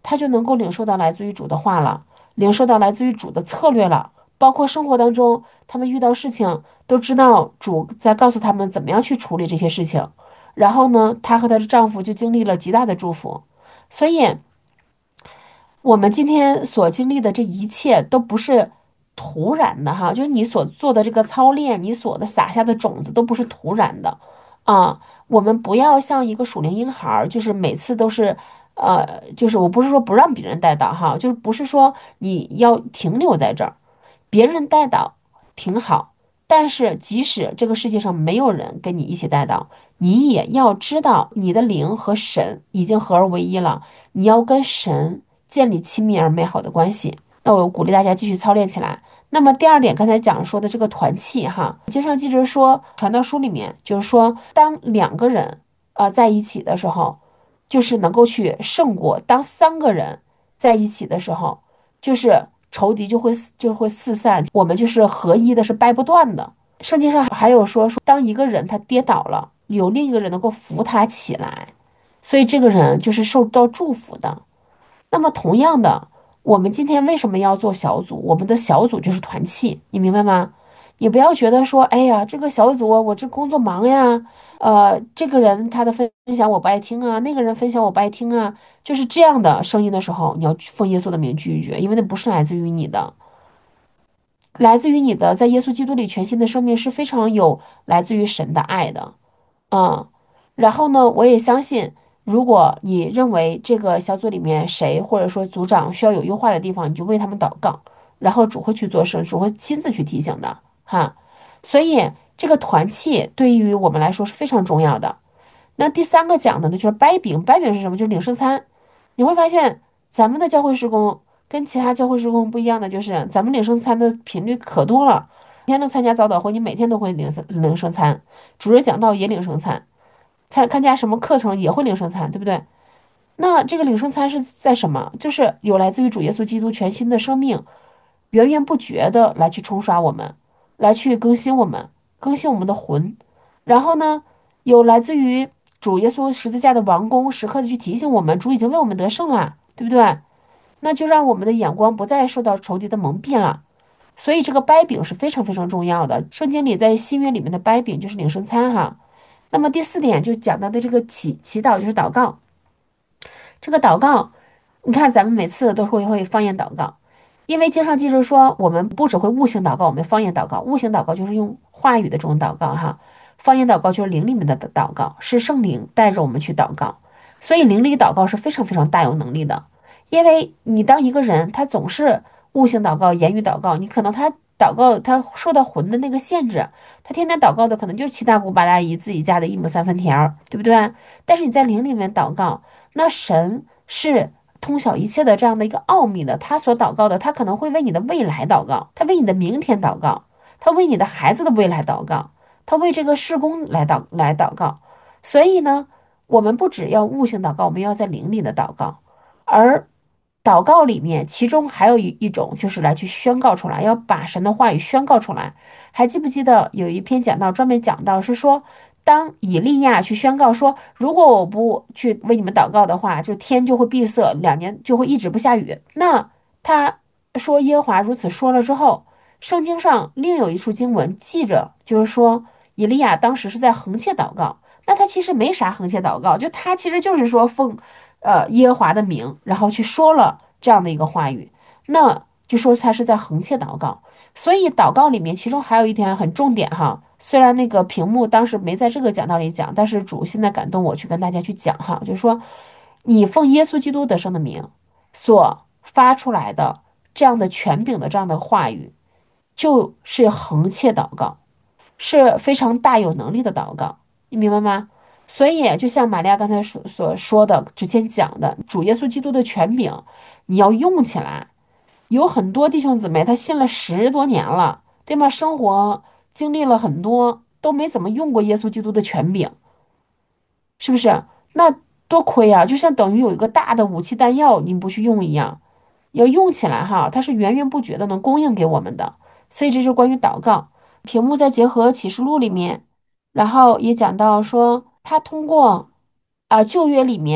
他就能够领受到来自于主的话了，领受到来自于主的策略了。包括生活当中，他们遇到事情都知道主在告诉他们怎么样去处理这些事情。然后呢，她和她的丈夫就经历了极大的祝福。所以，我们今天所经历的这一切都不是突然的哈，就是你所做的这个操练，你所的撒下的种子都不是突然的啊。我们不要像一个属灵婴孩儿，就是每次都是，就是我不是说不让别人带导哈，就是不是说你要停留在这儿，别人带导挺好，但是即使这个世界上没有人跟你一起带导，你也要知道你的灵和神已经合而为一了，你要跟神建立亲密而美好的关系。那我鼓励大家继续操练起来。那么第二点，刚才讲说的这个团契哈，经上记着说，传道书里面就是说，当两个人在一起的时候，就是能够去胜过；当三个人在一起的时候，就是仇敌就会四散，我们就是合一的，是掰不断的。圣经上还有说，当一个人他跌倒了，有另一个人能够扶他起来，所以这个人就是受到祝福的。那么同样的，我们今天为什么要做小组？我们的小组就是团契，你明白吗？你不要觉得说，哎呀，这个小组我这工作忙呀，这个人他的分享我不爱听啊，那个人分享我不爱听啊，就是这样的声音的时候，你要奉耶稣的名拒绝，因为那不是来自于你的。来自于你的在耶稣基督里全新的生命是非常有来自于神的爱的，嗯，然后呢，我也相信，如果你认为这个小组里面谁或者说组长需要有优化的地方，你就为他们祷告，然后主会去做事，主会亲自去提醒的，哈。所以这个团契对于我们来说是非常重要的。那第三个讲的呢，就是掰饼。掰饼是什么？就是领圣餐。你会发现，咱们的教会施工跟其他教会施工不一样的，就是咱们领圣餐的频率可多了。每天都参加早祷会，你每天都会领圣餐，主日讲道也领圣餐，参加什么课程也会领圣餐，对不对？那这个领圣餐是在什么？就是有来自于主耶稣基督全新的生命，源源不绝的来去冲刷我们，来去更新我们，更新我们的魂。然后呢，有来自于主耶稣十字架的王宫，时刻的去提醒我们，主已经为我们得胜了，对不对？那就让我们的眼光不再受到仇敌的蒙蔽了。所以这个掰饼是非常非常重要的。圣经里在新约里面的掰饼就是领圣餐哈。那么第四点就讲到的这个祈祷就是祷告。这个祷告，你看咱们每次都会方言祷告，因为经上记着说，我们不只会悟性祷告，我们方言祷告。悟性祷告就是用话语的这种祷告哈，方言祷告就是灵里面的祷告，是圣灵带着我们去祷告。所以灵里祷告是非常非常大有能力的，因为你当一个人他总是悟性祷告、言语祷告，你可能他祷告他受到魂的那个限制，他天天祷告的可能就是七大姑八大姨自己家的一亩三分田儿，对不对？但是你在灵里面祷告。那神是通晓一切的这样的一个奥秘的，他所祷告的，他可能会为你的未来祷告，他为你的明天祷告，他为你的孩子的未来祷告，他为这个事工来祷告。所以呢，我们不只要悟性祷告，我们要在灵里的祷告，而祷告里面，其中还有一种就是来去宣告出来，要把神的话语宣告出来。还记不记得有一篇讲道专门讲到是说？当以利亚去宣告说，如果我不去为你们祷告的话，就天就会闭塞，2年就会一直不下雨。那他说耶和华如此说了之后，圣经上另有一处经文记着，就是说以利亚当时是在横切祷告。那他其实没啥横切祷告，就他其实就是说奉耶和华的名，然后去说了这样的一个话语，那就说他是在横切祷告。所以祷告里面，其中还有一点很重点哈。虽然那个屏幕当时没在这个讲道里讲，但是主现在感动我去跟大家去讲哈，就是说，你奉耶稣基督得胜的名所发出来的这样的权柄的这样的话语，就是横切祷告，是非常大有能力的祷告，你明白吗？所以就像玛利亚刚才所说的，之前讲的，主耶稣基督的权柄，你要用起来。有很多弟兄姊妹，他信了10多年了，对吗？生活经历了很多，都没怎么用过耶稣基督的权柄，是不是？那多亏啊！就像等于有一个大的武器弹药，你不去用一样，要用起来哈，它是源源不绝的能供应给我们的。所以这是关于祷告。屏幕再结合启示录里面，然后也讲到说，他通过旧约里面。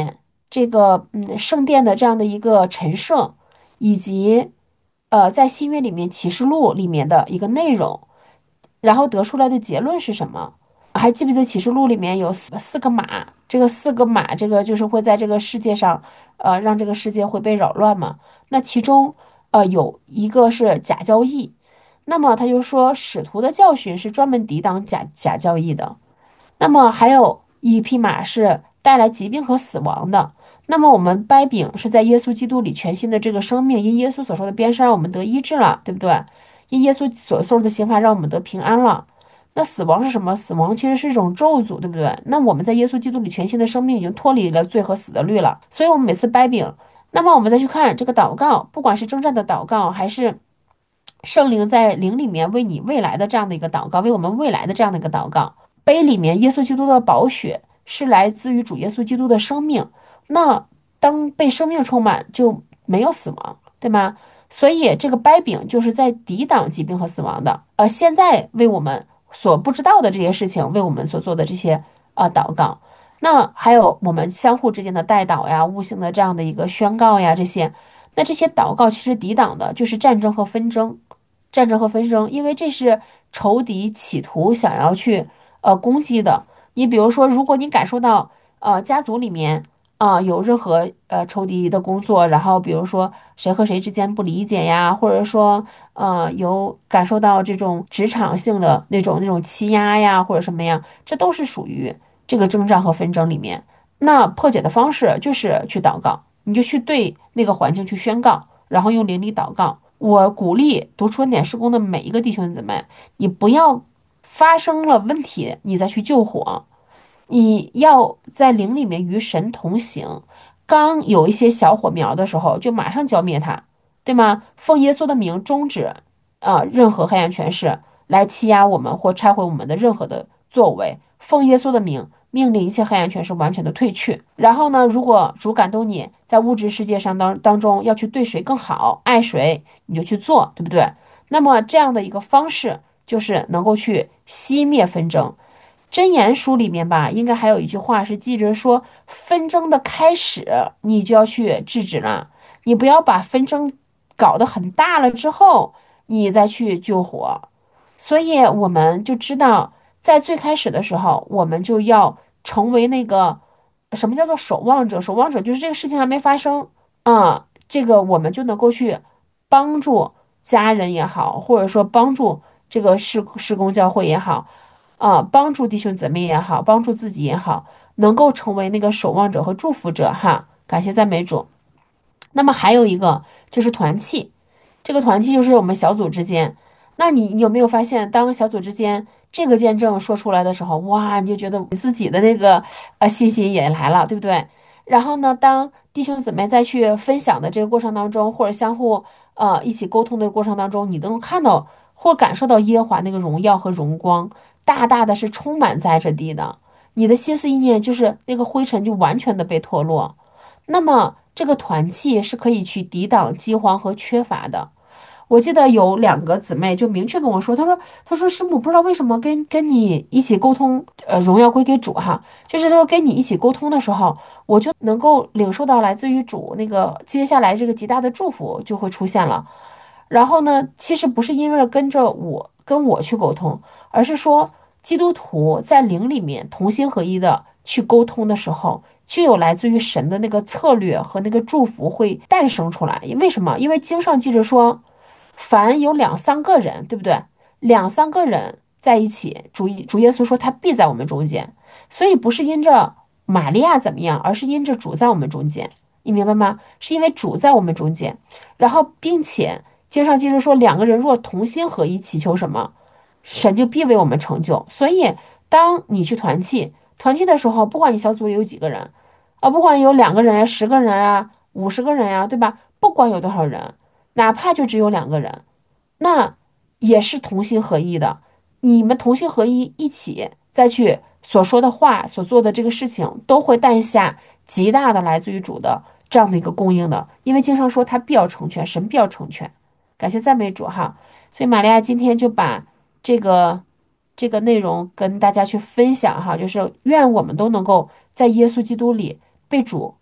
这个圣殿的这样的一个陈设，以及在新约里面启示录里面的一个内容，然后得出来的结论是什么？还记不记得启示录里面有四个马？这个四个马，这个就是会在这个世界上，让这个世界会被扰乱嘛？那其中，有一个是假教义，那么他就说使徒的教训是专门抵挡假教义的。那么还有一匹马是带来疾病和死亡的。那么我们掰饼是在耶稣基督里全新的这个生命，因耶稣所受的鞭伤让我们得医治了，对不对？因耶稣所受的刑罚让我们得平安了。那死亡是什么？死亡其实是一种咒诅，对不对？那我们在耶稣基督里全新的生命已经脱离了罪和死的律了。所以，我们每次掰饼，那么我们再去看这个祷告，不管是征战的祷告，还是圣灵在灵里面为你未来的这样的一个祷告，为我们未来的这样的一个祷告。杯里面耶稣基督的宝血是来自于主耶稣基督的生命，那当被生命充满，就没有死亡，对吗？所以这个掰饼就是在抵挡疾病和死亡的。现在为我们所不知道的这些事情，为我们所做的这些祷告，那还有我们相互之间的代祷呀、悟性的这样的一个宣告呀，这些，那这些祷告其实抵挡的就是战争和纷争，战争和纷争，因为这是仇敌企图想要去攻击的。你比如说，如果你感受到家族里面有任何仇敌的工作，然后比如说谁和谁之间不理解呀，或者说有感受到这种职场性的那种欺压呀，或者什么呀，这都是属于这个征战和纷争里面。那破解的方式就是去祷告，你就去对那个环境去宣告，然后用灵里祷告。我鼓励读春点施工的每一个弟兄姊妹，你不要发生了问题你再去救火，你要在灵里面与神同行。刚有一些小火苗的时候，就马上浇灭它，对吗？奉耶稣的名终止任何黑暗权势来欺压我们或拆毁我们的任何的作为。奉耶稣的名命令一切黑暗权势完全的退去。然后呢，如果主感动你在物质世界上当中要去对谁更好，爱谁，你就去做，对不对？那么这样的一个方式就是能够去熄灭纷争。箴言书里面吧，应该还有一句话是记着说，纷争的开始你就要去制止了，你不要把纷争搞得很大了之后，你再去救火。所以我们就知道，在最开始的时候，我们就要成为那个什么叫做守望者？守望者就是这个事情还没发生这个我们就能够去帮助家人也好，或者说帮助这个施工教会也好。帮助弟兄姊妹也好，帮助自己也好，能够成为那个守望者和祝福者哈。感谢赞美主。那么还有一个就是团契，这个团契就是我们小组之间。那你有没有发现，当小组之间这个见证说出来的时候，哇，你就觉得你自己的那个信心也来了，对不对？然后呢，当弟兄姊妹再去分享的这个过程当中，或者相互一起沟通的过程当中，你都能看到或感受到耶和华那个荣耀和荣光，大大的是充满在这地的。你的心思意念就是那个灰尘就完全的被脱落。那么这个团契是可以去抵挡饥荒和缺乏的。我记得有两个姊妹就明确跟我说，她说师母不知道为什么跟你一起沟通，荣耀归给主哈，就是她说跟你一起沟通的时候，我就能够领受到来自于主那个接下来这个极大的祝福就会出现了。然后呢，其实不是因为跟我去沟通，而是说基督徒在灵里面同心合一的去沟通的时候，就有来自于神的那个策略和那个祝福会诞生出来。为什么？因为经上记着说，凡有两三个人，对不对？两三个人在一起，主耶稣说他必在我们中间，所以不是因着玛利亚怎么样，而是因着主在我们中间，你明白吗？是因为主在我们中间，然后并且经上记着说，两个人若同心合一祈求什么，神就必为我们成就。所以，当你去团契的时候，不管你小组里有几个人，不管有2个人呀、10个人啊、50个人呀，对吧？不管有多少人，哪怕就只有2个人，那也是同心合一的。你们同心合一，一起再去所说的话、所做的这个事情，都会带下极大的来自于主的这样的一个供应的。因为经上说他必要成全，神必要成全。感谢赞美主哈。所以玛利亚今天就把这个这个内容跟大家去分享哈，就是愿我们都能够在耶稣基督里被主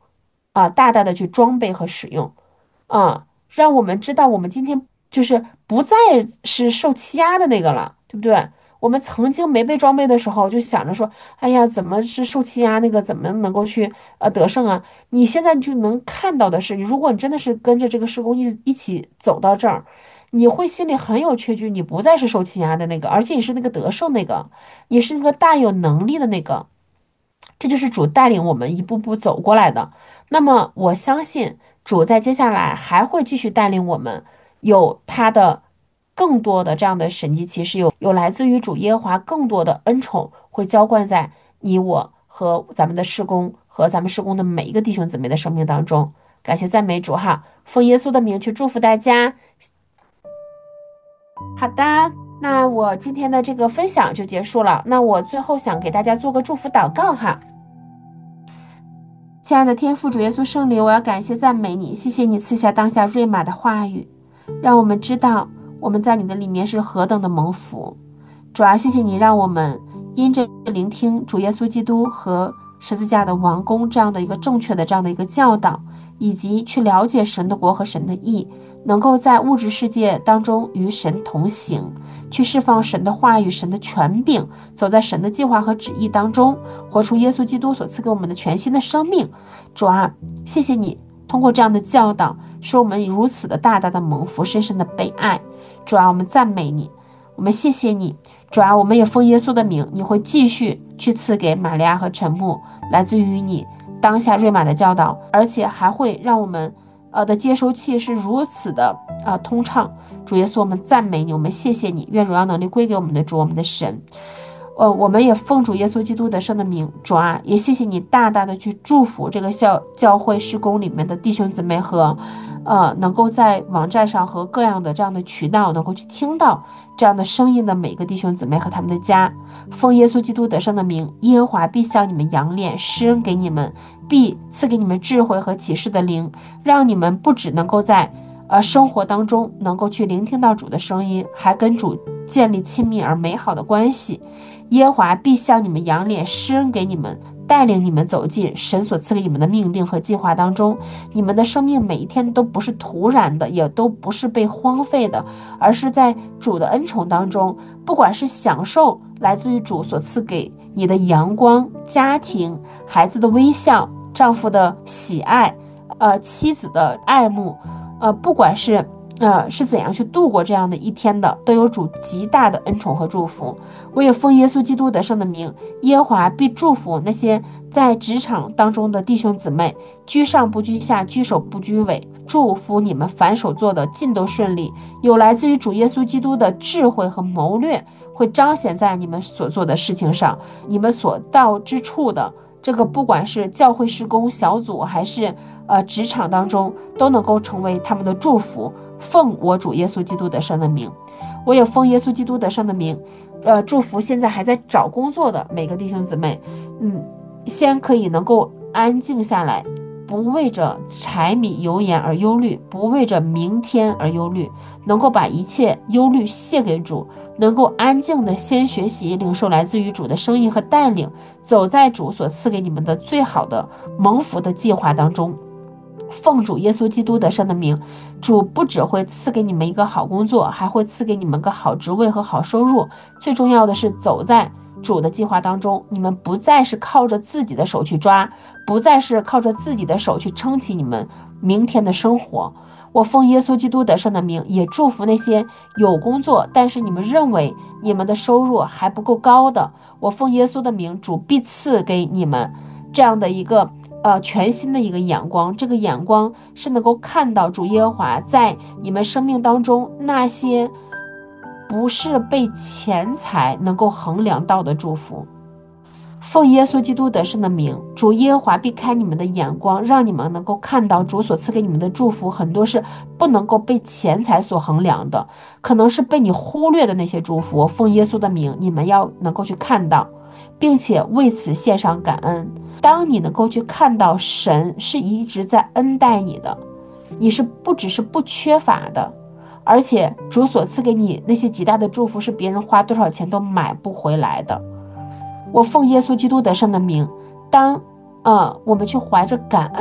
大大的去装备和使用。让我们知道我们今天就是不再是受欺压的那个了，对不对？我们曾经没被装备的时候，就想着说，哎呀，怎么是受欺压那个，怎么能够去得胜啊？你现在就能看到的是，如果你真的是跟着这个施工一起走到这儿，你会心里很有确据，你不再是受欺压的那个，而且你是那个得胜那个，你是那个大有能力的那个。这就是主带领我们一步步走过来的。那么我相信主在接下来还会继续带领我们，有他的更多的这样的神迹奇事，有来自于主耶和华更多的恩宠会浇灌在你我和咱们的施工和咱们施工的每一个弟兄姊妹的生命当中。感谢赞美主哈，奉耶稣的名去祝福大家。好的，那我今天的这个分享就结束了。那我最后想给大家做个祝福祷告哈。亲爱的天父主耶稣圣灵，我要感谢赞美你，谢谢你赐下当下瑞玛的话语，让我们知道我们在你的里面是何等的蒙福。主啊，谢谢你让我们因着聆听主耶稣基督和十字架的王宫这样的一个正确的这样的一个教导，以及去了解神的国和神的义，能够在物质世界当中与神同行，去释放神的话语、神的权柄，走在神的计划和旨意当中，活出耶稣基督所赐给我们的全新的生命。主啊，谢谢你通过这样的教导，使我们如此的大大的蒙福，深深的被爱。主啊，我们赞美你，我们谢谢你。主啊，我们也奉耶稣的名，你会继续去赐给玛利亚和陈牧来自于你当下瑞玛的教导，而且还会让我们的接收器是如此的通畅。主耶稣，我们赞美你，我们谢谢你，愿荣耀能力归给我们的主，我们的神。我们也奉主耶稣基督得胜的名，主啊，也谢谢你大大的去祝福这个教会施工里面的弟兄姊妹和，能够在网站上和各样的这样的渠道能够去听到这样的声音的每个弟兄姊妹和他们的家。奉耶稣基督得胜的名，耶和华必向你们扬脸，施恩给你们，必赐给你们智慧和启示的灵，让你们不只能够在生活当中能够去聆听到主的声音，还跟主建立亲密而美好的关系。耶和华必向你们扬脸，施恩给你们，带领你们走进神所赐给你们的命定和计划当中。你们的生命每一天都不是突然的，也都不是被荒废的，而是在主的恩宠当中，不管是享受来自于主所赐给你的阳光、家庭、孩子的微笑、丈夫的喜爱，妻子的爱慕，不管是怎样去度过这样的一天的，都有主极大的恩宠和祝福。我也奉耶稣基督得胜的名，耶和华必祝福那些在职场当中的弟兄姊妹，居上不居下，居首不居尾。祝福你们凡手做的尽都顺利，有来自于主耶稣基督的智慧和谋略会彰显在你们所做的事情上，你们所到之处的这个，不管是教会事工小组还是职场当中，都能够成为他们的祝福。奉我主耶稣基督得胜的名，我也奉耶稣基督得胜的名，祝福现在还在找工作的每个弟兄姊妹，先可以能够安静下来，不为着柴米油盐而忧虑，不为着明天而忧虑，能够把一切忧虑卸给主，能够安静的先学习领受来自于主的声音和带领，走在主所赐给你们的最好的蒙福的计划当中。奉主耶稣基督得胜的名，主不只会赐给你们一个好工作，还会赐给你们个好职位和好收入。最重要的是，走在主的计划当中，你们不再是靠着自己的手去抓，不再是靠着自己的手去撑起你们明天的生活。我奉耶稣基督得胜的名，也祝福那些有工作，但是你们认为你们的收入还不够高的，我奉耶稣的名，主必赐给你们这样的一个全新的一个眼光，这个眼光是能够看到主耶和华在你们生命当中那些不是被钱财能够衡量到的祝福。奉耶稣基督得胜的名，主耶和华必开你们的眼光，让你们能够看到主所赐给你们的祝福，很多是不能够被钱财所衡量的，可能是被你忽略的那些祝福。奉耶稣的名，你们要能够去看到，并且为此献上感恩。当你能够去看到神是一直在恩待你的，你是不只是不缺乏的，而且主所赐给你那些极大的祝福是别人花多少钱都买不回来的。我奉耶稣基督得胜的名，当我们去怀着感恩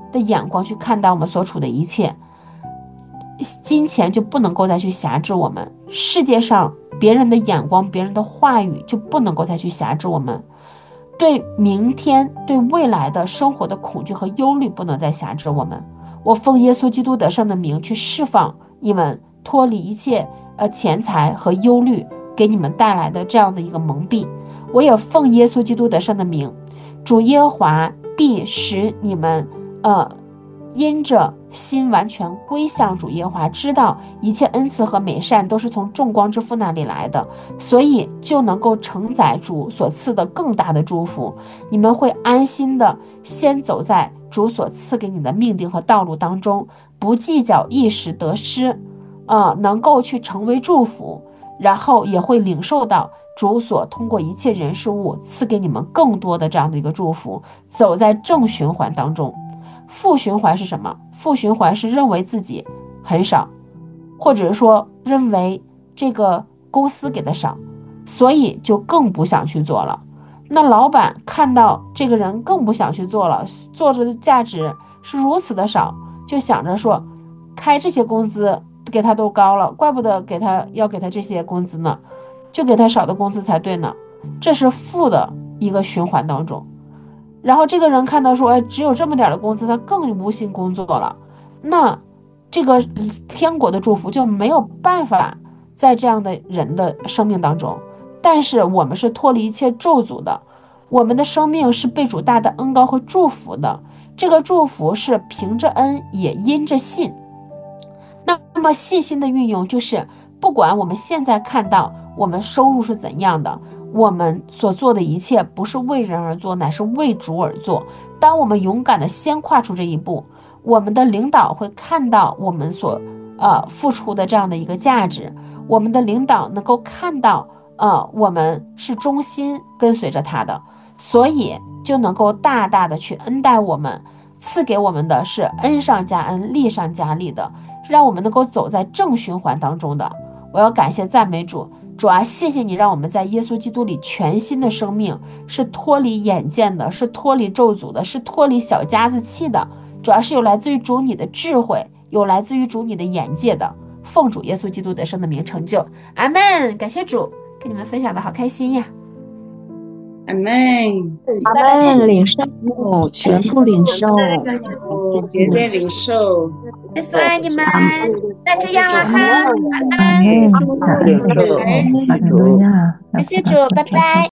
的眼光去看待我们所处的一切。金钱就不能够再去辖制我们，世界上别人的眼光、别人的话语就不能够再去辖制我们，对明天、对未来的生活的恐惧和忧虑不能再辖制我们。我奉耶稣基督得胜的名去释放你们，脱离一切钱财和忧虑给你们带来的这样的一个蒙蔽。我也奉耶稣基督得胜的名，主耶和华必使你们因着心完全归向主耶和华，知道一切恩赐和美善都是从众光之父那里来的，所以就能够承载主所赐的更大的祝福。你们会安心的先走在主所赐给你的命定和道路当中，不计较一时得失，能够去成为祝福，然后也会领受到主所通过一切人事物赐给你们更多的这样的一个祝福，走在正循环当中。负循环是什么？负循环是认为自己很少，或者是说认为这个公司给的少，所以就更不想去做了。那老板看到这个人更不想去做了，做着的价值是如此的少，就想着说开这些工资给他都高了，怪不得要给他这些工资呢，就给他少的工资才对呢。这是负的一个循环当中。然后这个人看到说，只有这么点的工资，他更无心工作了，那这个天国的祝福就没有办法在这样的人的生命当中。但是我们是脱离一切咒诅的，我们的生命是被主大的恩膏和祝福的，这个祝福是凭着恩也因着信。那么信心的运用就是，不管我们现在看到我们收入是怎样的，我们所做的一切不是为人而做，乃是为主而做。当我们勇敢的先跨出这一步，我们的领导会看到我们所付出的这样的一个价值，我们的领导能够看到我们是忠心跟随着他的，所以就能够大大的去恩待我们，赐给我们的是恩上加恩，利上加利的，让我们能够走在正循环当中的。我要感谢赞美主，主啊，谢谢你让我们在耶稣基督里全新的生命是脱离眼见的，是脱离咒诅的，是脱离小家子气的，主要是有来自于主你的智慧，有来自于主你的眼界的。奉主耶稣基督得胜的名成就，阿门。感谢主，跟你们分享的好开心呀。
阿门，
阿门，领受，全部领受，
绝对领受。
耶稣爱你们，那这样了哈，晚安。
阿门，哈利路亚，
感谢主，拜拜。